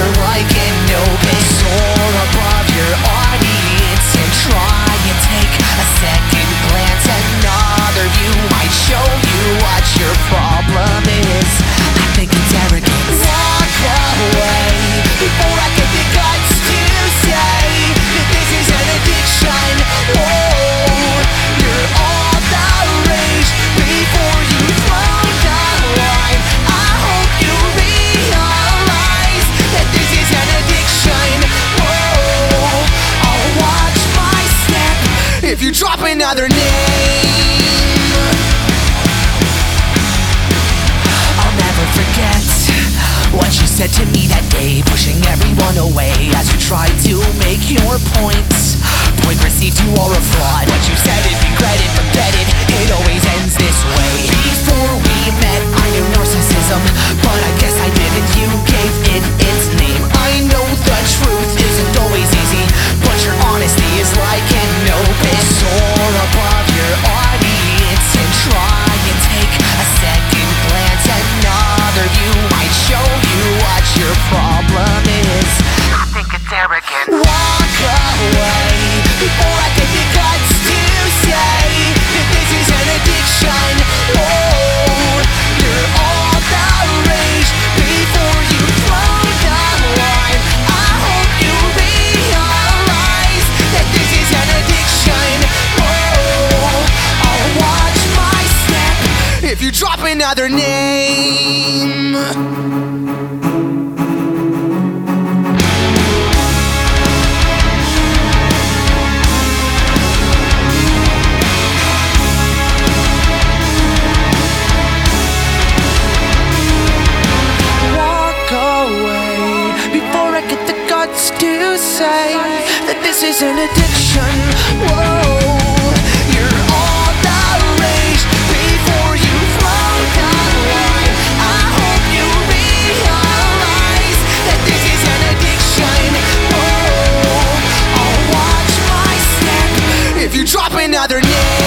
you're like an open soar above your audience, and try and take a second glance. Another view might show you what your problem is. I think it's arrogant. Walk away before I get the guts to say that this is an addiction. Oh, you're all the rage before you throw the line. I hope you realize that this is an addiction. Oh, I'll watch my step if you drop another name. I'll never forget what you said to me that day, pushing everyone away as you tried to make your points. Point received, you are a fraud. What you said is regret it, forget it, it always ends this way. Before we met, I knew narcissism, but I guess I didn't. You gave it its name. I know the truth isn't always easy, but your honesty is like an open soar above your audience, and try and take a second glance. Another view might show you what your problem is. I think it's arrogant. Walk away before I get the guts to say that this is an addiction. Oh, you're all the rage before you throw the line. I hope you realize that this is an addiction. Oh, I'll watch my step if you drop another name. To say that this is an addiction. Whoa, you're all the rage before you throw the line. I hope you realize that this is an addiction. Whoa, I'll watch my step if you drop another name.